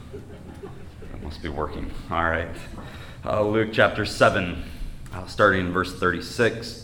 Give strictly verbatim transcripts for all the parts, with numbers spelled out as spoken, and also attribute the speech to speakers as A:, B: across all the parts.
A: That must be working. All right. Uh, Luke chapter seven, uh, starting in verse thirty-six.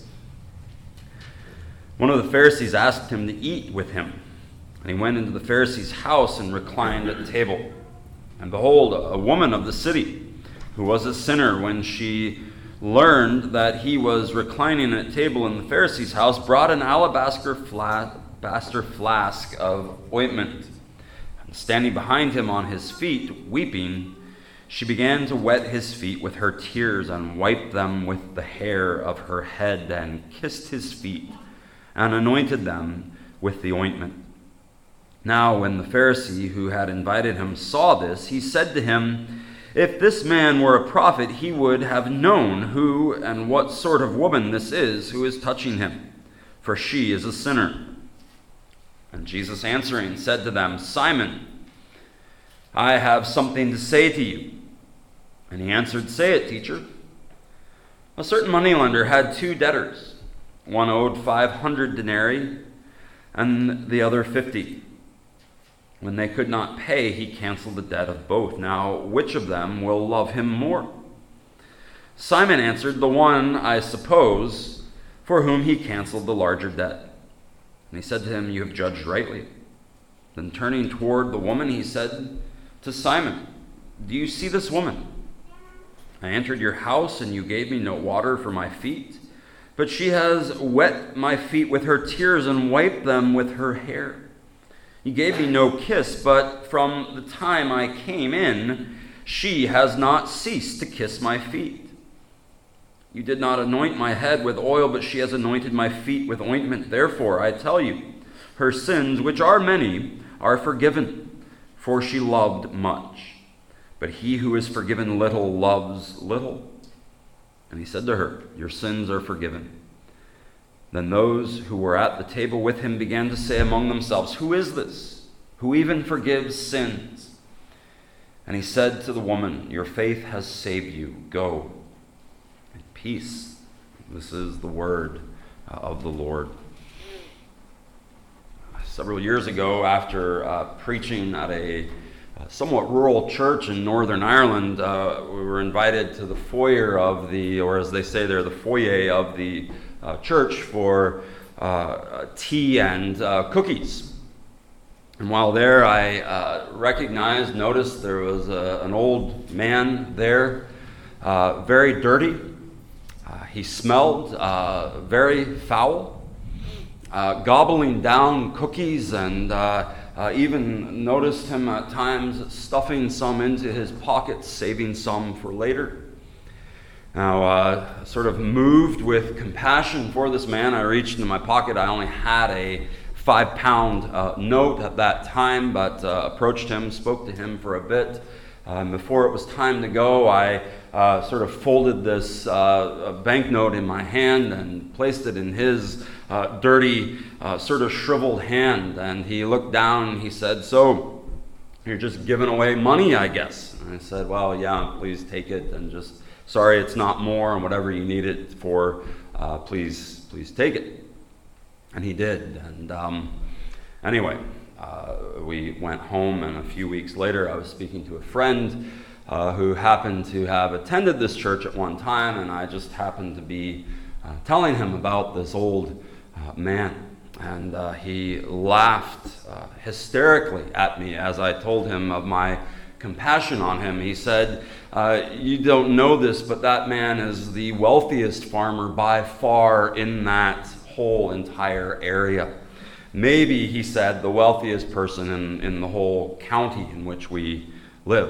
A: One of the Pharisees asked him to eat with him, and he went into the Pharisee's house and reclined at table. And behold, a woman of the city, who was a sinner, when she learned that he was reclining at table in the Pharisee's house, brought an alabaster flask, alabaster flask of ointment. And standing behind him on his feet, weeping, she began to wet his feet with her tears and wiped them with the hair of her head and kissed his feet and anointed them with the ointment. Now when the Pharisee who had invited him saw this, he said to him, "If this man were a prophet, he would have known who and what sort of woman this is who is touching him, for she is a sinner." And Jesus answering said to them, "Simon, I have something to say to you." And he answered, "Say it, teacher." A certain moneylender had two debtors. One owed five hundred denarii, and the other fifty. When they could not pay, he canceled the debt of both. Now, which of them will love him more? Simon answered, "The one, I suppose, for whom he canceled the larger debt." And he said to him, "You have judged rightly." Then turning toward the woman, he said to Simon, "Do you see this woman? I entered your house, and you gave me no water for my feet, but she has wet my feet with her tears and wiped them with her hair. You gave me no kiss, but from the time I came in, she has not ceased to kiss my feet. You did not anoint my head with oil, but she has anointed my feet with ointment. Therefore, I tell you, her sins, which are many, are forgiven, for she loved much. But he who is forgiven little loves little." And he said to her, "Your sins are forgiven." Then those who were at the table with him began to say among themselves, "Who is this, who even forgives sins?" And he said to the woman, "Your faith has saved you. Go in peace." This is the word of the Lord. Several years ago, after uh, preaching at a Uh, somewhat rural church in Northern Ireland, uh, we were invited to the foyer of the, or as they say there, the foyer of the uh, church for uh, tea and uh, cookies. And while there, I uh, recognized, noticed there was a, an old man there, uh, very dirty. Uh, he smelled uh, very foul, uh, gobbling down cookies, and uh, Uh, even noticed him at times stuffing some into his pockets, saving some for later. Now, uh, sort of moved with compassion for this man, I reached into my pocket. I only had a five-pound uh, note at that time, but uh, approached him, spoke to him for a bit. Um, before it was time to go, I uh, sort of folded this uh, banknote in my hand and placed it in his uh, dirty, uh, sort of shriveled hand. And he looked down and he said, "So, you're just giving away money, I guess?" And I said, "Well, yeah, please take it, and just, sorry it's not more, and whatever you need it for, uh, please, please take it." And he did. And um, anyway, Uh, we went home, and a few weeks later I was speaking to a friend uh, who happened to have attended this church at one time, and I just happened to be uh, telling him about this old uh, man. And uh, he laughed uh, hysterically at me as I told him of my compassion on him. He said, uh, "You don't know this, but that man is the wealthiest farmer by far in that whole entire area. Maybe," he said, "the wealthiest person in, in the whole county in which we live."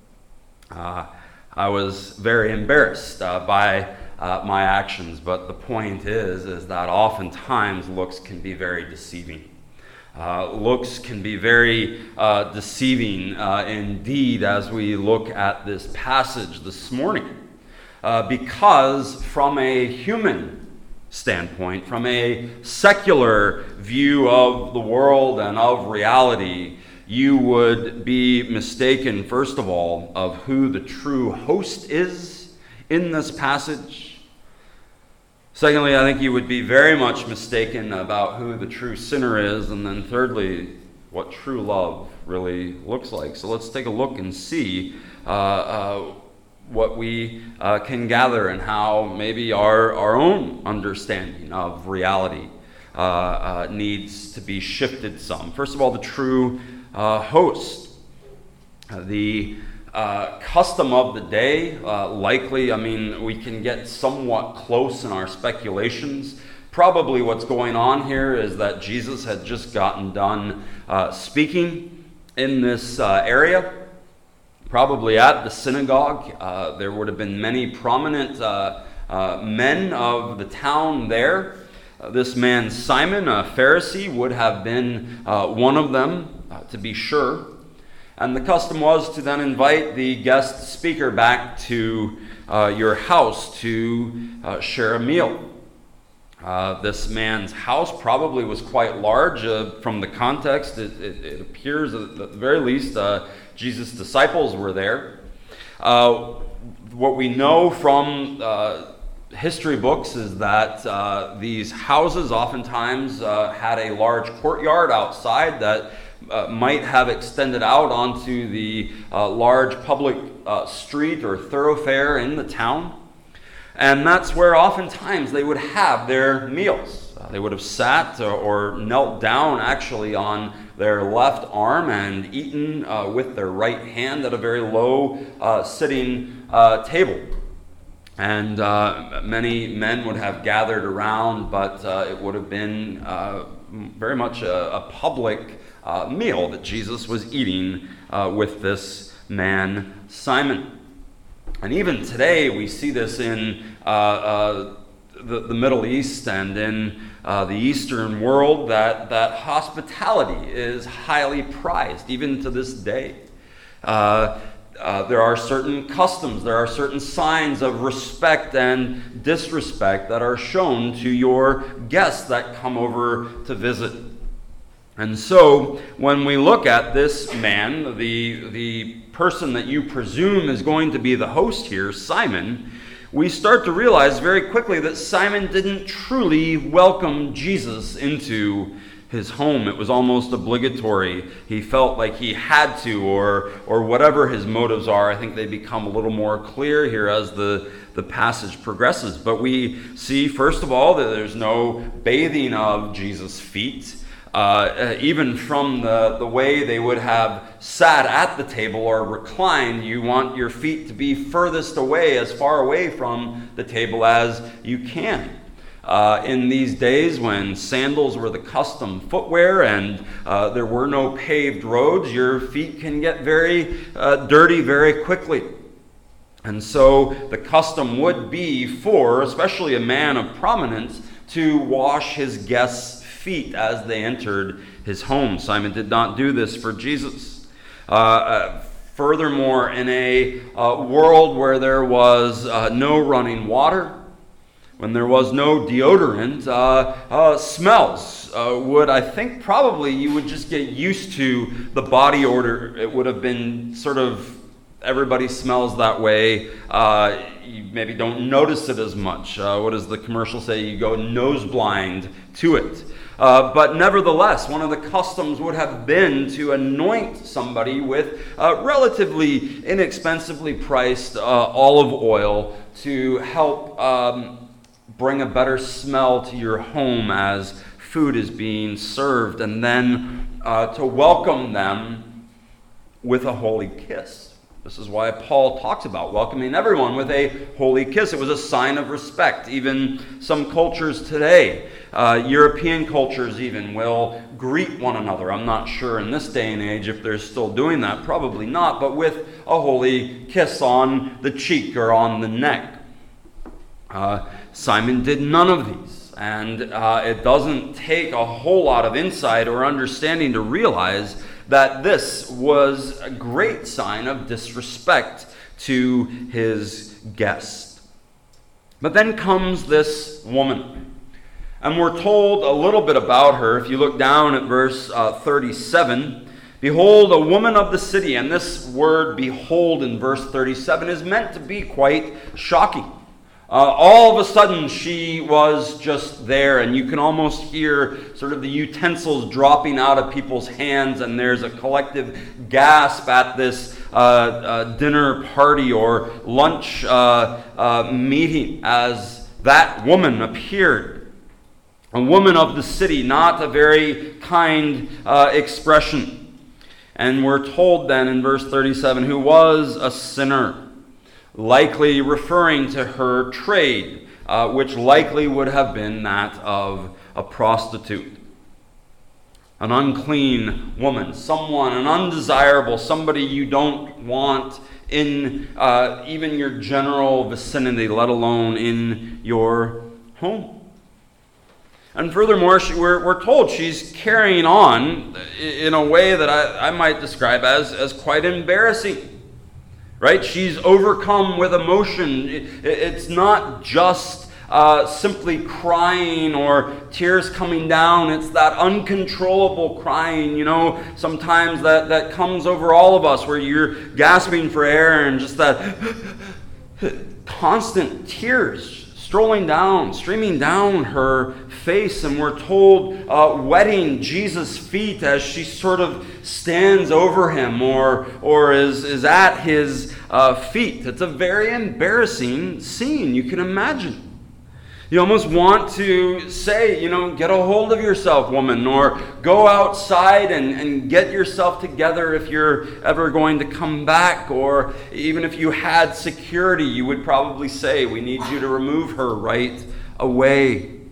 A: Uh, I was very embarrassed uh, by uh, my actions, but the point is, is that oftentimes looks can be very deceiving. Uh, looks can be very uh, deceiving uh, indeed as we look at this passage this morning, uh, because from a human standpoint, from a secular view of the world and of reality, you would be mistaken, first of all, of who the true host is in this passage. Secondly, I think you would be very much mistaken about who the true sinner is. And then thirdly, what true love really looks like. So let's take a look and see uh, uh, what we uh, can gather and how maybe our, our own understanding of reality uh, uh, needs to be shifted some. First of all, the true uh, host. Uh, the uh, custom of the day, uh, likely, I mean, we can get somewhat close in our speculations. Probably what's going on here is that Jesus had just gotten done uh, speaking in this uh, area. Probably at the synagogue. Uh, there would have been many prominent uh, uh, men of the town there. Uh, this man Simon, a Pharisee, would have been uh, one of them, uh, to be sure. And the custom was to then invite the guest speaker back to uh, your house to uh, share a meal. Uh, this man's house probably was quite large. Uh, from the context, it, it, it appears at the very least uh, Jesus' disciples were there. Uh, what we know from uh, history books is that uh, these houses oftentimes uh, had a large courtyard outside that uh, might have extended out onto the uh, large public uh, street or thoroughfare in the town. And that's where oftentimes they would have their meals. Uh, they would have sat or, or knelt down actually on their left arm and eaten uh, with their right hand at a very low uh, sitting uh, table. And uh, many men would have gathered around, but uh, it would have been uh, very much a, a public uh, meal that Jesus was eating uh, with this man, Simon. And even today, we see this in uh, uh, the, the Middle East and in uh, the Eastern world, that, that hospitality is highly prized, even to this day. Uh, uh, there are certain customs, there are certain signs of respect and disrespect that are shown to your guests that come over to visit. And so, when we look at this man, the, the person that you presume is going to be the host here, Simon, we start to realize very quickly that Simon didn't truly welcome Jesus into his home. It was almost obligatory. He felt like he had to, or or whatever his motives are. I think they become a little more clear here as the, the passage progresses. But we see, first of all, that there's no bathing of Jesus' feet. Uh, even from the, the way they would have sat at the table or reclined, you want your feet to be furthest away, as far away from the table as you can. Uh, in these days when sandals were the custom footwear and uh, there were no paved roads, your feet can get very uh, dirty very quickly. And so the custom would be for, especially a man of prominence, to wash his guests' feet as they entered his home. Simon did not do this for Jesus. Uh, uh, furthermore, in a uh, world where there was uh, no running water, when there was no deodorant, uh, uh, smells uh, would, I think, probably you would just get used to the body odor. It would have been sort of, everybody smells that way. Uh, you maybe don't notice it as much. Uh, what does the commercial say? You go nose blind to it. Uh, but nevertheless, one of the customs would have been to anoint somebody with uh, relatively inexpensively priced uh, olive oil to help um, bring a better smell to your home as food is being served, and then uh, to welcome them with a holy kiss. This is why Paul talks about welcoming everyone with a holy kiss. It was a sign of respect. Even some cultures today, uh, European cultures even, will greet one another. I'm not sure in this day and age if they're still doing that. Probably not, but with a holy kiss on the cheek or on the neck. Uh, Simon did none of these. And uh, it doesn't take a whole lot of insight or understanding to realize that this was a great sign of disrespect to his guest. But then comes this woman. And we're told a little bit about her. If you look down at verse uh, thirty-seven, behold, a woman of the city. And this word behold in verse thirty-seven is meant to be quite shocking. Uh, all of a sudden, she was just there, and you can almost hear sort of the utensils dropping out of people's hands, and there's a collective gasp at this uh, uh, dinner party or lunch uh, uh, meeting as that woman appeared. A woman of the city, not a very kind uh, expression. And we're told then in verse thirty-seven, who was a sinner, likely referring to her trade, uh, which likely would have been that of a prostitute. An unclean woman, someone, an undesirable, somebody you don't want in uh, even your general vicinity, let alone in your home. And furthermore, she, we're, we're told she's carrying on in a way that I, I might describe as, as quite embarrassing. Right? She's overcome with emotion. It, it's not just uh, simply crying or tears coming down. It's that uncontrollable crying, you know, sometimes that, that comes over all of us where you're gasping for air and just that constant tears strolling down, streaming down her face, and we're told uh, wetting Jesus' feet as she sort of stands over him or or is, is at his uh, feet. It's a very embarrassing scene, you can imagine. You almost want to say, you know, get a hold of yourself, woman, or go outside and, and get yourself together if you're ever going to come back. Or even if you had security, you would probably say, we need you to remove her right away.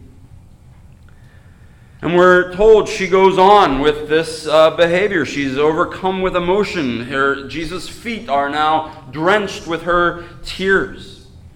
A: And we're told she goes on with this uh, behavior. She's overcome with emotion. Her Jesus' feet are now drenched with her tears.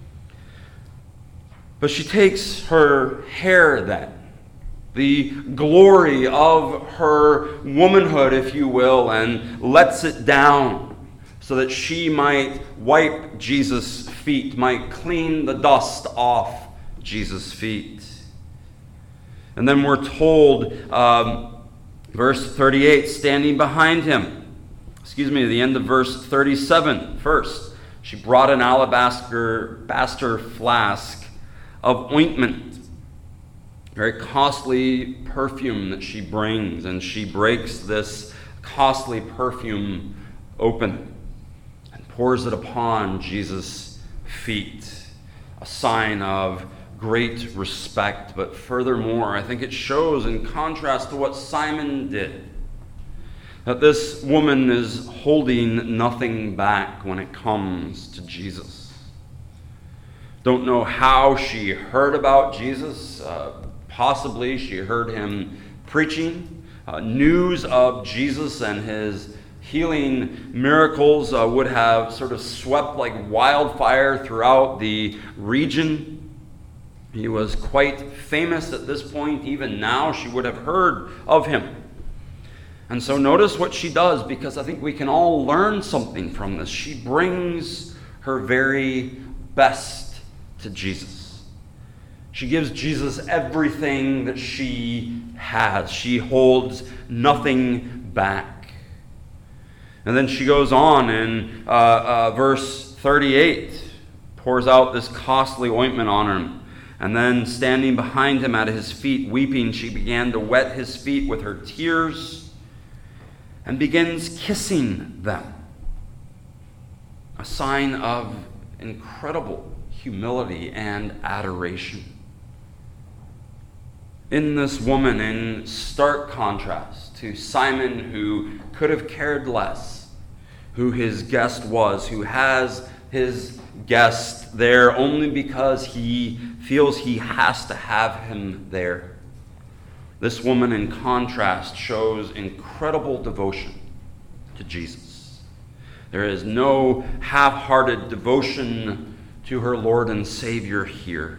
A: But she takes her hair then, the glory of her womanhood, if you will, and lets it down so that she might wipe Jesus' feet, might clean the dust off Jesus' feet. And then we're told, um, verse thirty-eight, standing behind him, excuse me, the end of verse thirty-seven first, she brought an alabaster, alabaster flask of ointment, very costly perfume that she brings, and she breaks this costly perfume open and pours it upon Jesus' feet, a sign of great respect. But furthermore, I think it shows in contrast to what Simon did, that this woman is holding nothing back when it comes to Jesus. Don't know how she heard about Jesus. Uh, possibly she heard him preaching. Uh, news of Jesus and his healing miracles uh, would have sort of swept like wildfire throughout the region. He was quite famous at this point. Even now, she would have heard of him. And so notice what she does, because I think we can all learn something from this. She brings her very best to Jesus. She gives Jesus everything that she has. She holds nothing back. And then she goes on in uh, uh, verse thirty-eight, pours out this costly ointment on him. And then standing behind him at his feet, weeping, she began to wet his feet with her tears and begins kissing them. A sign of incredible humility and adoration. In this woman, in stark contrast to Simon, who could have cared less, who his guest was, who has his guest there only because he feels he has to have him there. This woman, in contrast, shows incredible devotion to Jesus. There is no half-hearted devotion to her Lord and Savior here.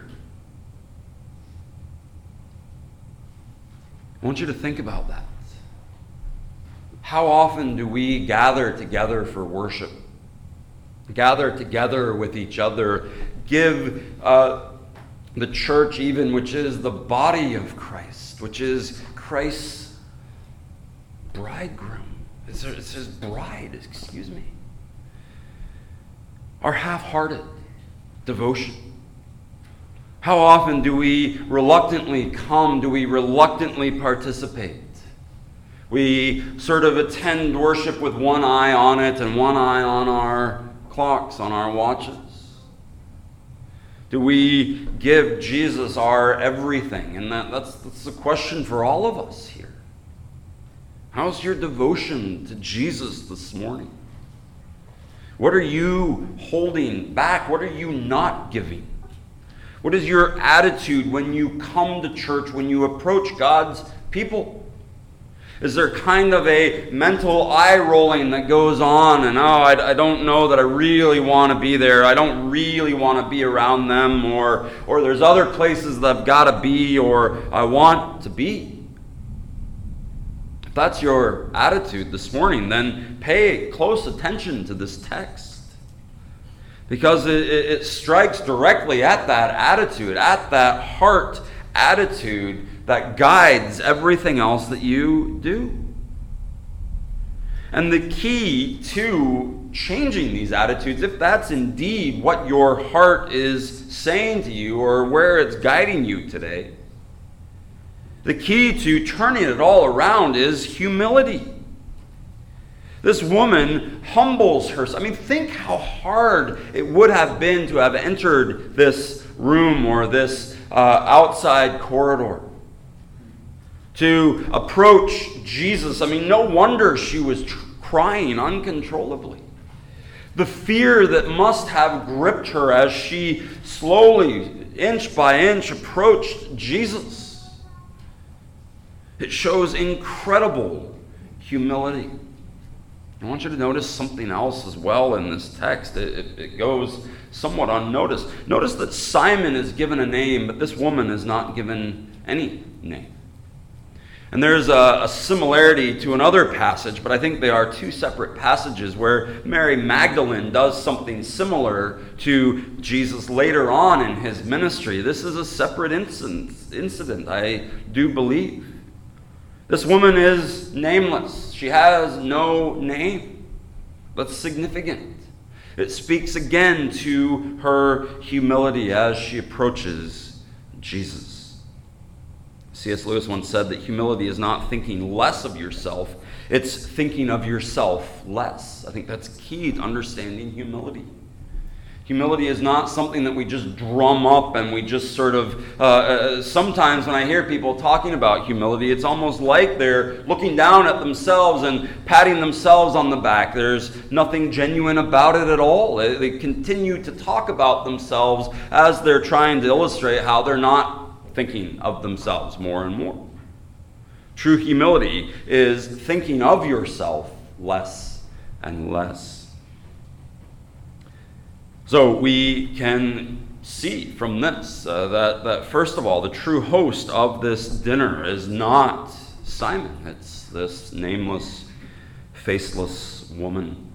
A: I want you to think about that. How often do we gather together for worship? Gather together with each other, give uh, the church even, which is the body of Christ, which is Christ's bridegroom. It's his bride, excuse me. Our half-hearted devotion. How often do we reluctantly come? Do we reluctantly participate? We sort of attend worship with one eye on it and one eye on our clocks, on our watches. Do we give Jesus our everything? And that, that's, that's the question for all of us here. How's your devotion to Jesus this morning? What are you holding back? What are you not giving? What is your attitude when you come to church, when you approach God's people? Is there kind of a mental eye rolling that goes on and, oh, I, I don't know that I really want to be there. I don't really want to be around them. Or, or there's other places that I've got to be or I want to be. If that's your attitude this morning, then pay close attention to this text. Because it, it, it strikes directly at that attitude, at that heart attitude that guides everything else that you do. And the key to changing these attitudes, if that's indeed what your heart is saying to you or where it's guiding you today, the key to turning it all around is humility. This woman humbles herself. I mean, think how hard it would have been to have entered this room or this uh, outside corridor. To approach Jesus. I mean, no wonder she was tr- crying uncontrollably. The fear that must have gripped her as she slowly, inch by inch, approached Jesus. It shows incredible humility. I want you to notice something else as well in this text. It, it, it goes somewhat unnoticed. Notice that Simon is given a name, but this woman is not given any name. And there's a, a similarity to another passage, but I think they are two separate passages where Mary Magdalene does something similar to Jesus later on in his ministry. This is a separate incident, incident, I do believe. This woman is nameless. She has no name. That's significant. It speaks again to her humility as she approaches Jesus. C S Lewis once said that humility is not thinking less of yourself, it's thinking of yourself less. I think that's key to understanding humility. Humility is not something that we just drum up and we just sort of, uh, uh, sometimes when I hear people talking about humility, it's almost like they're looking down at themselves and patting themselves on the back. There's nothing genuine about it at all. They, they continue to talk about themselves as they're trying to illustrate how they're not thinking of themselves more and more. True humility is thinking of yourself less and less. So we can see from this uh, that, that, first of all, the true host of this dinner is not Simon. It's this nameless, faceless woman.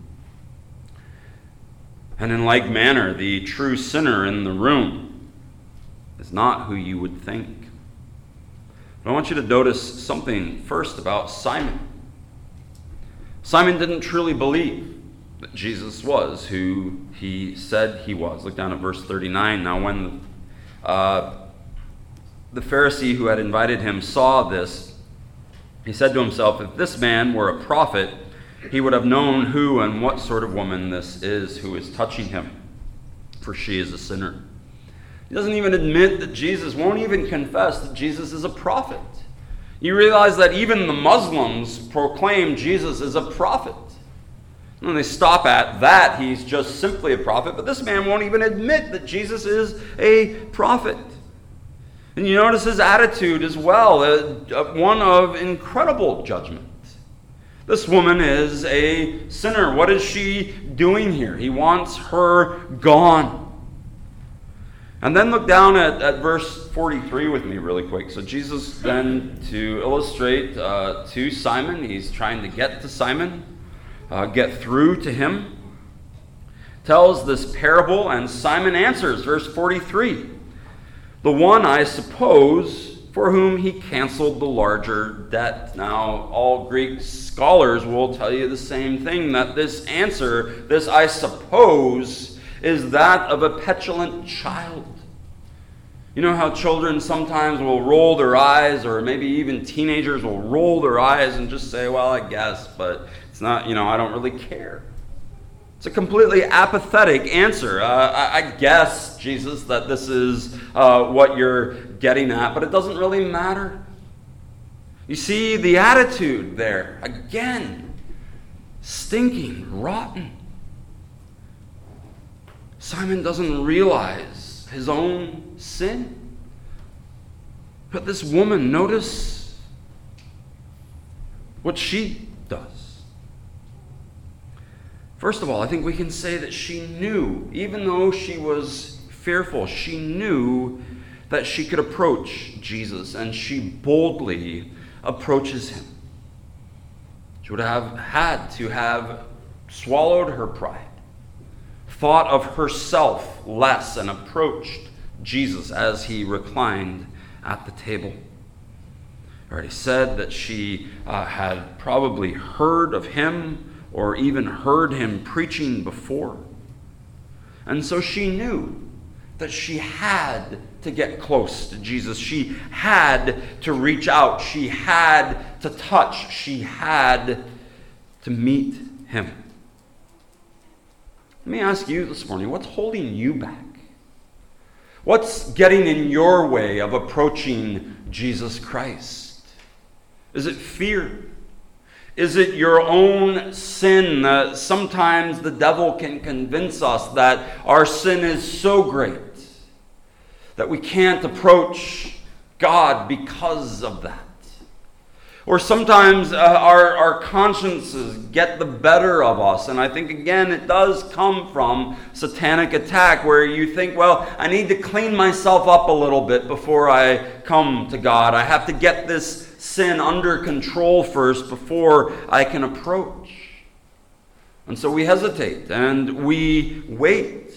A: And in like manner, the true sinner in the room is not who you would think. But I want you to notice something first about Simon. Simon didn't truly believe that Jesus was who he said he was. Look down at verse thirty-nine. Now when uh, the Pharisee who had invited him saw this, he said to himself, if this man were a prophet, he would have known who and what sort of woman this is who is touching him, for she is a sinner. He doesn't even admit that Jesus, won't even confess that Jesus is a prophet. You realize that even the Muslims proclaim Jesus as a prophet. And they stop at that, he's just simply a prophet, but this man won't even admit that Jesus is a prophet. And you notice his attitude as well, uh, one of incredible judgment. This woman is a sinner. What is she doing here? He wants her gone. And then look down at, at verse forty-three with me really quick. So Jesus then, to illustrate uh, to Simon, he's trying to get to Simon, uh, get through to him, tells this parable, and Simon answers, verse forty-three. The one, I suppose, for whom he canceled the larger debt. Now, all Greek scholars will tell you the same thing, that this answer, this I suppose, is that of a petulant child. You know how children sometimes will roll their eyes, or maybe even teenagers will roll their eyes and just say, well, I guess, but it's not, you know, I don't really care. It's a completely apathetic answer. Uh, I, I guess, Jesus, that this is uh, what you're getting at, but it doesn't really matter. You see the attitude there, again, stinking, rotten. Simon doesn't realize his own sin. But this woman, notice what she does. First of all, I think we can say that she knew, even though she was fearful, she knew that she could approach Jesus, and she boldly approaches him. She would have had to have swallowed her pride, thought of herself less, and approached Jesus as he reclined at the table. I already said that she uh, had probably heard of him or even heard him preaching before. And so she knew that she had to get close to Jesus. She had to reach out. She had to touch. She had to meet him. Let me ask you this morning, what's holding you back? What's getting in your way of approaching Jesus Christ? Is it fear? Is it your own sin? Uh, sometimes the devil can convince us that our sin is so great that we can't approach God because of that. Or sometimes uh, our, our consciences get the better of us. And I think, again, it does come from satanic attack, where you think, well, I need to clean myself up a little bit before I come to God. I have to get this sin under control first before I can approach. And so we hesitate and we wait.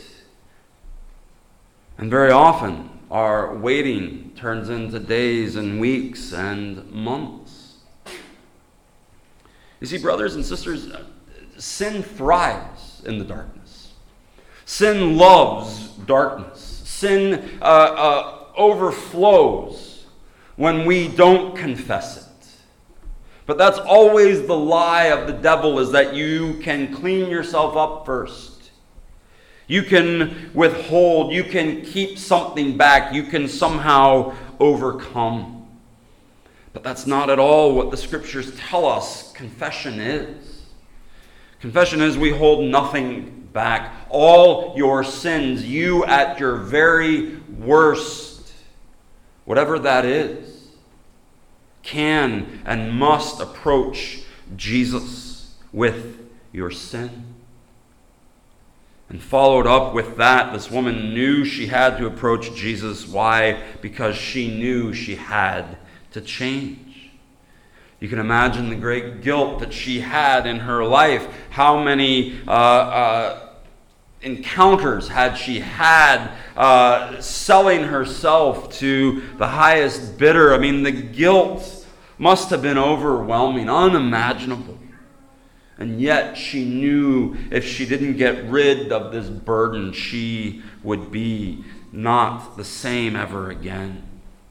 A: And very often our waiting turns into days and weeks and months. You see, brothers and sisters, sin thrives in the darkness. Sin loves darkness. Sin uh, uh, overflows when we don't confess it. But that's always the lie of the devil, is that you can clean yourself up first. You can withhold. You can keep something back. You can somehow overcome. But that's not at all what the scriptures tell us confession is. Confession is we hold nothing back. All your sins, you at your very worst, whatever that is, can and must approach Jesus with your sin. And followed up with that, this woman knew she had to approach Jesus. Why? Because she knew she had to change. You can imagine the great guilt that she had in her life. How many uh, uh, encounters had she had uh, selling herself to the highest bidder? I mean, the guilt must have been overwhelming, unimaginable. And yet she knew if she didn't get rid of this burden, she would be not the same ever again.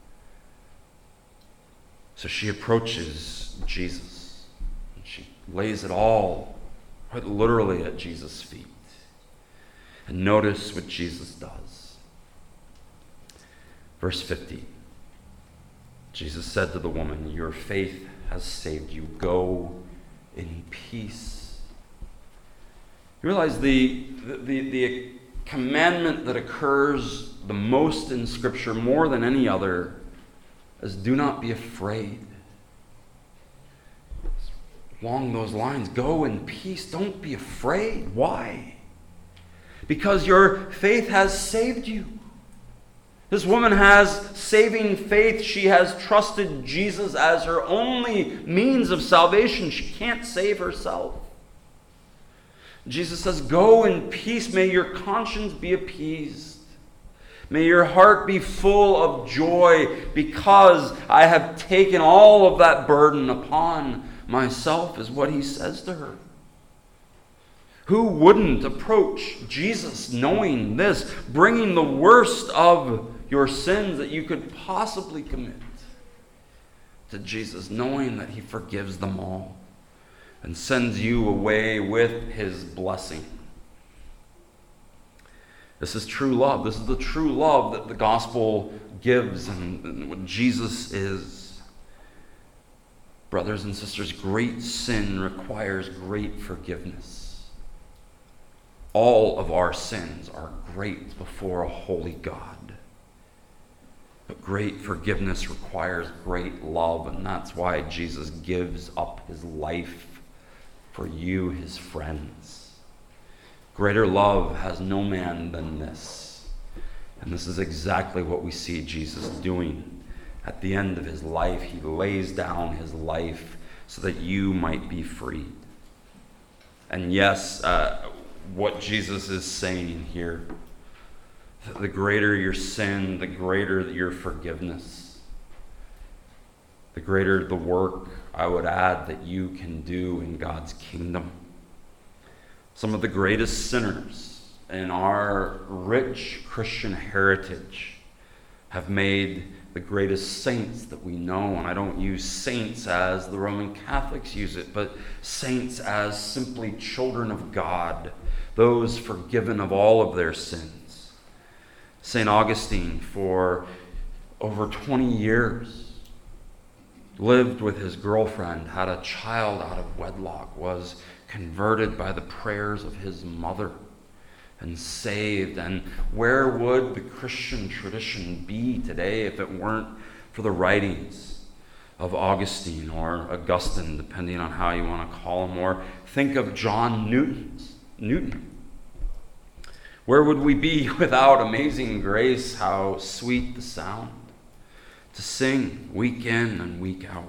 A: So she approaches Jesus. And she lays it all, quite literally, at Jesus' feet. And notice what Jesus does. Verse fifty. Jesus said to the woman, "Your faith has saved you. Go in peace." You realize the, the, the commandment that occurs the most in Scripture, more than any other, is do not be afraid. Along those lines, go in peace. Don't be afraid. Why? Because your faith has saved you. This woman has saving faith. She has trusted Jesus as her only means of salvation. She can't save herself. Jesus says, go in peace. May your conscience be appeased. May your heart be full of joy because I have taken all of that burden upon myself, is what he says to her. Who wouldn't approach Jesus knowing this, bringing the worst of your sins that you could possibly commit to Jesus, knowing that he forgives them all and sends you away with his blessing. This is true love. This is the true love that the gospel gives and, and what Jesus is. Brothers and sisters, great sin requires great forgiveness. All of our sins are great before a holy God. But great forgiveness requires great love, and that's why Jesus gives up his life for you, his friends. Greater love has no man than this. And this is exactly what we see Jesus doing. At the end of his life, he lays down his life so that you might be freed. And yes, uh, what Jesus is saying here, the greater your sin, the greater your forgiveness, the greater the work, I would add, that you can do in God's kingdom. Some of the greatest sinners in our rich Christian heritage have made the greatest saints that we know. And I don't use saints as the Roman Catholics use it, but saints as simply children of God, those forgiven of all of their sins. Saint Augustine, for over twenty years, lived with his girlfriend, had a child out of wedlock, was converted by the prayers of his mother, and saved. And where would the Christian tradition be today if it weren't for the writings of Augustine or Augustine, depending on how you want to call him? Or think of John Newton's, Newton. Where would we be without Amazing Grace? How sweet the sound to sing week in and week out.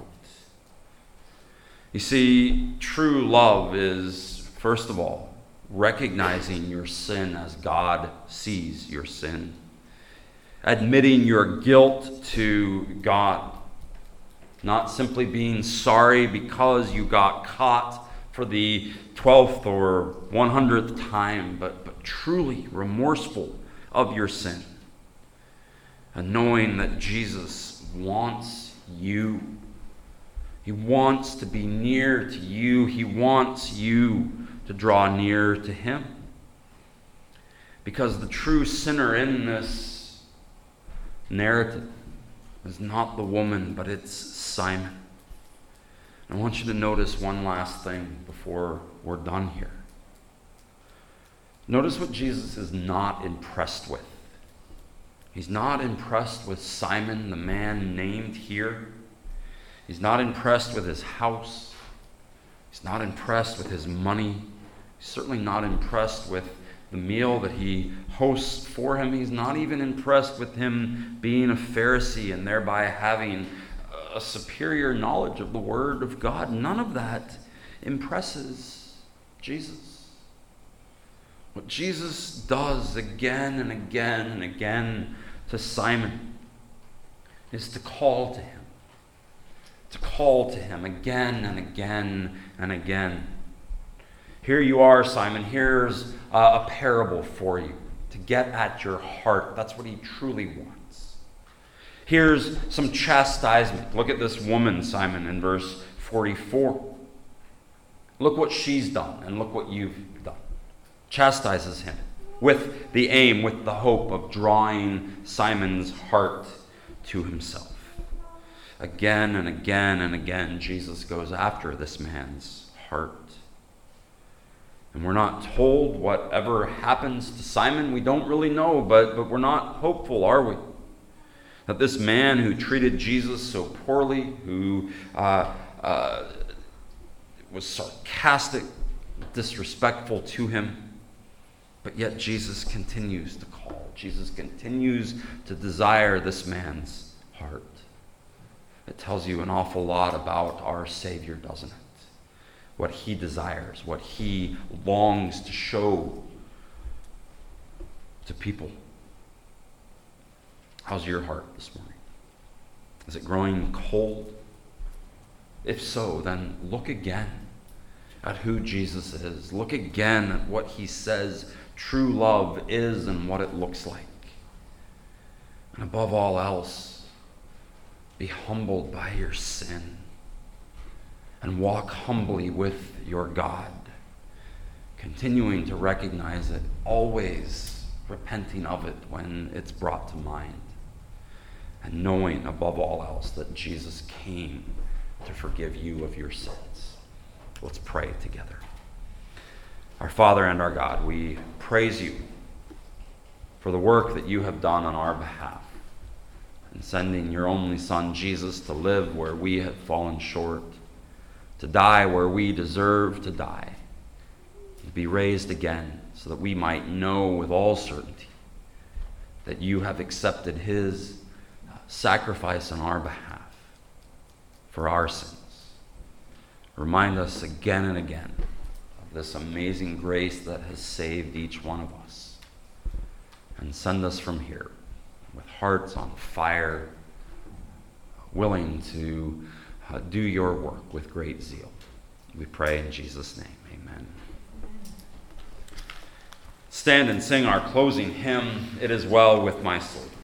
A: You see, true love is, first of all, recognizing your sin as God sees your sin. Admitting your guilt to God. Not simply being sorry because you got caught for the twelfth or one hundredth time, but, but truly remorseful of your sin. And knowing that Jesus wants you. He wants to be near to you. He wants you to draw near to him. Because the true sinner in this narrative is not the woman, but it's Simon. I want you to notice one last thing before we're done here. Notice what Jesus is not impressed with. He's not impressed with Simon, the man named here. He's not impressed with his house. He's not impressed with his money. He's certainly not impressed with the meal that he hosts for him. He's not even impressed with him being a Pharisee and thereby having a superior knowledge of the Word of God. None of that impresses Jesus. What Jesus does again and again and again to Simon is to call to him. To call to him again and again and again. Here you are, Simon. Here's a parable for you to get at your heart. That's what he truly wants. Here's some chastisement. Look at this woman, Simon, in verse forty-four. Look what she's done and look what you've done. Chastises him with the aim, with the hope of drawing Simon's heart to himself. Again and again and again, Jesus goes after this man's heart. And we're not told whatever happens to Simon. We don't really know, but, but we're not hopeful, are we? That this man who treated Jesus so poorly, who uh, uh, was sarcastic, disrespectful to him, but yet Jesus continues to call. Jesus continues to desire this man's heart. It tells you an awful lot about our Savior, doesn't it? What he desires, what he longs to show to people. How's your heart this morning? Is it growing cold? If so, then look again at who Jesus is. Look again at what he says true love is and what it looks like. And above all else, be humbled by your sin and walk humbly with your God, continuing to recognize it, always repenting of it when it's brought to mind, and knowing above all else that Jesus came to forgive you of your sins. Let's pray together. Our Father and our God, we praise you for the work that you have done on our behalf in sending your only Son, Jesus, to live where we have fallen short, to die where we deserve to die, to be raised again so that we might know with all certainty that you have accepted his sacrifice on our behalf for our sins. Remind us again and again of this amazing grace that has saved each one of us. And send us from here with hearts on fire, willing to uh, do your work with great zeal. We pray in Jesus' name. Amen. Stand and sing our closing hymn, It Is Well With My Soul.